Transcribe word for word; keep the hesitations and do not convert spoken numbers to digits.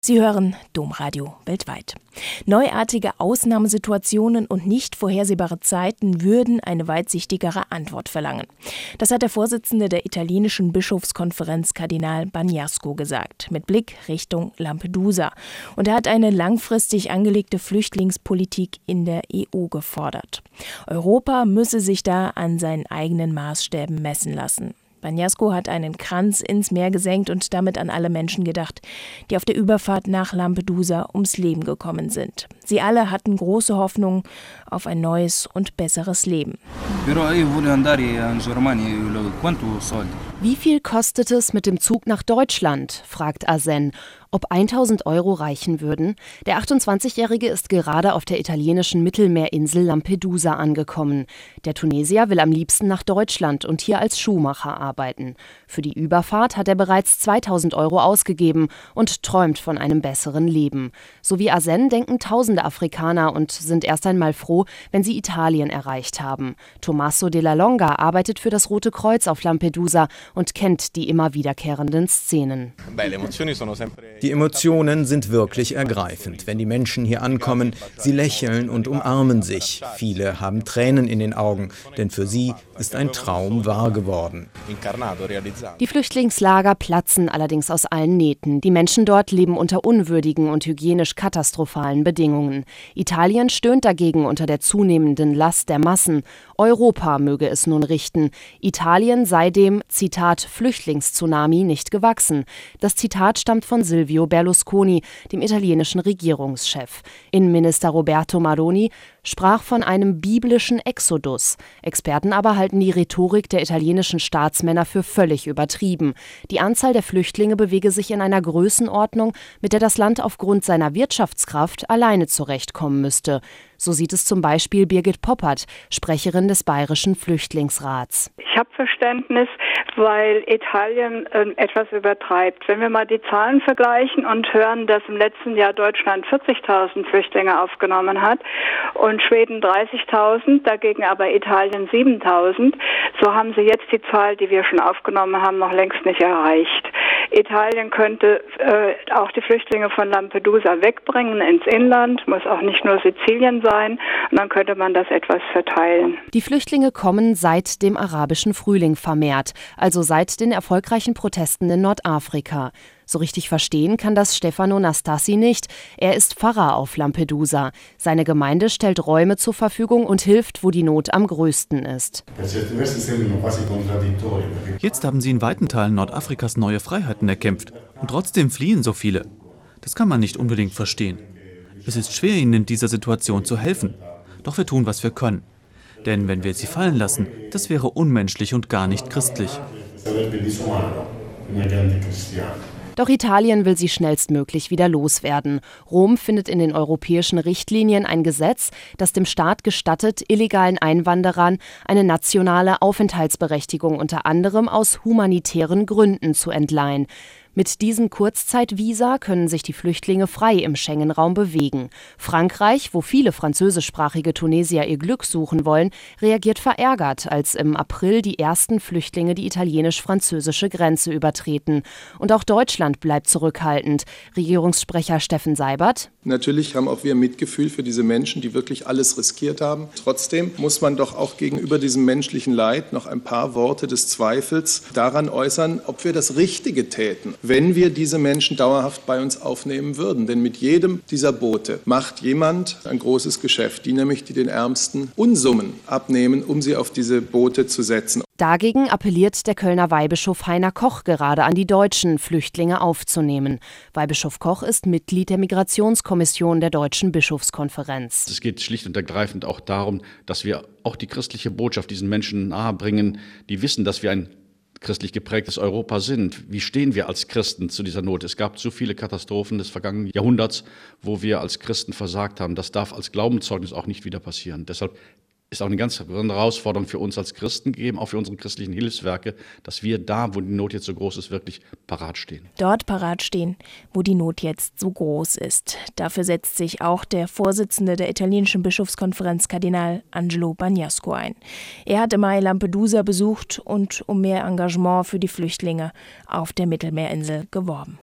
Sie hören Domradio weltweit. Neuartige Ausnahmesituationen und nicht vorhersehbare Zeiten würden eine weitsichtigere Antwort verlangen. Das hat der Vorsitzende der italienischen Bischofskonferenz, Kardinal Bagnasco, gesagt, mit Blick Richtung Lampedusa. Und er hat eine langfristig angelegte Flüchtlingspolitik in der E U gefordert. Europa müsse sich da an seinen eigenen Maßstäben messen lassen. Bagnasco hat einen Kranz ins Meer gesenkt und damit an alle Menschen gedacht, die auf der Überfahrt nach Lampedusa ums Leben gekommen sind. Sie alle hatten große Hoffnung auf ein neues und besseres Leben. Wie viel kostet es mit dem Zug nach Deutschland, fragt Asen. Ob tausend Euro reichen würden? Der achtundzwanzigjährige ist gerade auf der italienischen Mittelmeerinsel Lampedusa angekommen. Der Tunesier will am liebsten nach Deutschland und hier als Schuhmacher arbeiten. Für die Überfahrt hat er bereits zweitausend Euro ausgegeben und träumt von einem besseren Leben. So wie Asen denken tausende Afrikaner und sind erst einmal froh, wenn sie Italien erreicht haben. Tommaso della Longa arbeitet für das Rote Kreuz auf Lampedusa und kennt die immer wiederkehrenden Szenen. Die Emotionen sind wirklich ergreifend, wenn die Menschen hier ankommen. Sie lächeln und umarmen sich. Viele haben Tränen in den Augen, denn für sie ist ein Traum wahr geworden. Die Flüchtlingslager platzen allerdings aus allen Nähten. Die Menschen dort leben unter unwürdigen und hygienisch katastrophalen Bedingungen. Italien stöhnt dagegen unter der zunehmenden Last der Massen. Europa möge es nun richten. Italien sei dem, Zitat, Flüchtlingstsunami nicht gewachsen. Das Zitat stammt von Silvio Berlusconi, dem italienischen Regierungschef. Innenminister Roberto Maroni sprach von einem biblischen Exodus. Experten aber halten die Rhetorik der italienischen Staatsmänner für völlig übertrieben. Die Anzahl der Flüchtlinge bewege sich in einer Größenordnung, mit der das Land aufgrund seiner Wirtschaftskraft alleine zurechtkommen müsste. So sieht es zum Beispiel Birgit Poppert, Sprecherin des Bayerischen Flüchtlingsrats. Ich habe Verständnis, weil Italien äh, etwas übertreibt. Wenn wir mal die Zahlen vergleichen und hören, dass im letzten Jahr Deutschland vierzigtausend Flüchtlinge aufgenommen hat und Schweden dreißigtausend, dagegen aber Italien siebentausend, so haben sie jetzt die Zahl, die wir schon aufgenommen haben, noch längst nicht erreicht. Italien könnte äh, auch die Flüchtlinge von Lampedusa wegbringen ins Inland, muss auch nicht nur Sizilien sein, und dann könnte man das etwas verteilen. Die Flüchtlinge kommen seit dem arabischen Frühling vermehrt, also seit den erfolgreichen Protesten in Nordafrika. So richtig verstehen kann das Stefano Nastassi nicht. Er ist Pfarrer auf Lampedusa. Seine Gemeinde stellt Räume zur Verfügung und hilft, wo die Not am größten ist. Jetzt haben sie in weiten Teilen Nordafrikas neue Freiheiten erkämpft. Und trotzdem fliehen so viele. Das kann man nicht unbedingt verstehen. Es ist schwer, ihnen in dieser Situation zu helfen. Doch wir tun, was wir können. Denn wenn wir sie fallen lassen, das wäre unmenschlich und gar nicht christlich. Doch Italien will sie schnellstmöglich wieder loswerden. Rom findet in den europäischen Richtlinien ein Gesetz, das dem Staat gestattet, illegalen Einwanderern eine nationale Aufenthaltsberechtigung unter anderem aus humanitären Gründen zu entleihen. Mit diesem Kurzzeitvisa können sich die Flüchtlinge frei im Schengen-Raum bewegen. Frankreich, wo viele französischsprachige Tunesier ihr Glück suchen wollen, reagiert verärgert, als im April die ersten Flüchtlinge die italienisch-französische Grenze übertreten. Und auch Deutschland bleibt zurückhaltend. Regierungssprecher Steffen Seibert: Natürlich haben auch wir Mitgefühl für diese Menschen, die wirklich alles riskiert haben. Trotzdem muss man doch auch gegenüber diesem menschlichen Leid noch ein paar Worte des Zweifels daran äußern, ob wir das Richtige täten, wenn wir diese Menschen dauerhaft bei uns aufnehmen würden. Denn mit jedem dieser Boote macht jemand ein großes Geschäft, die nämlich die den Ärmsten Unsummen abnehmen, um sie auf diese Boote zu setzen. Dagegen appelliert der Kölner Weihbischof Heiner Koch gerade an die Deutschen, Flüchtlinge aufzunehmen. Weihbischof Koch ist Mitglied der Migrationskommission der Deutschen Bischofskonferenz. Es geht schlicht und ergreifend auch darum, dass wir auch die christliche Botschaft diesen Menschen nahebringen, die wissen, dass wir ein christlich geprägtes Europa sind. Wie stehen wir als Christen zu dieser Not? Es gab so viele Katastrophen des vergangenen Jahrhunderts, wo wir als Christen versagt haben. Das darf als Glaubenszeugnis auch nicht wieder passieren. Deshalb ist auch eine ganz besondere Herausforderung für uns als Christen gegeben, auch für unsere christlichen Hilfswerke, dass wir da, wo die Not jetzt so groß ist, wirklich parat stehen. Dort parat stehen, wo die Not jetzt so groß ist. Dafür setzt sich auch der Vorsitzende der italienischen Bischofskonferenz, Kardinal Angelo Bagnasco, ein. Er hat im Mai Lampedusa besucht und um mehr Engagement für die Flüchtlinge auf der Mittelmeerinsel geworben.